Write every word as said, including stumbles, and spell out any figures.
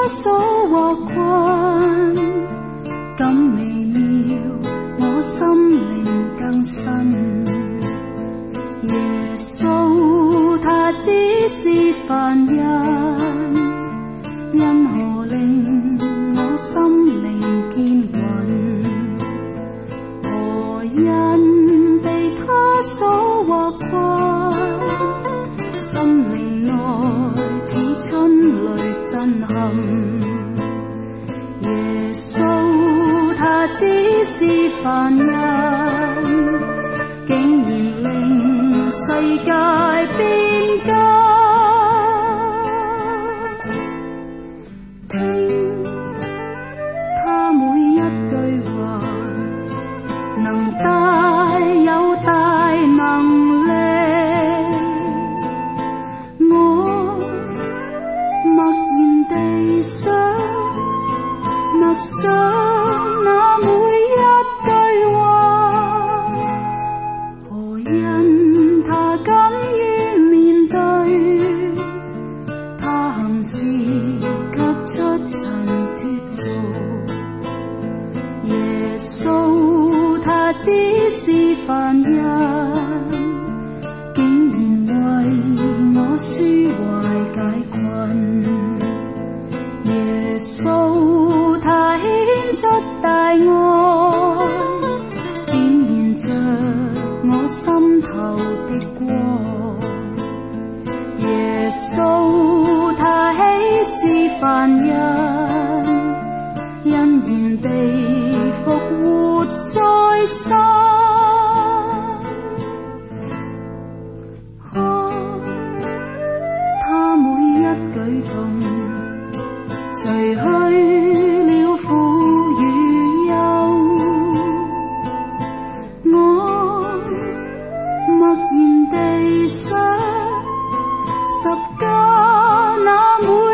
所獲困，感微妙，我心靈更新。耶穌他只是凡人，因何令我心靈堅穩？何因被他所獲困？心靈內似春雷震撼。耶穌他只是凡人，竟然令世界變更。聽他每一句話，能帶有大能力。我默然地想，默想那每一句話，何因他敢於面對？他行事卻出塵脫俗。耶穌他只是凡人，竟然為我抒懷解困。耶穌他顯出大愛，點燃着我心頭的光。耶穌他豈是凡人，欣然地復活在生。看他每一舉動，除去了苦與憂。我默然地想，十架那每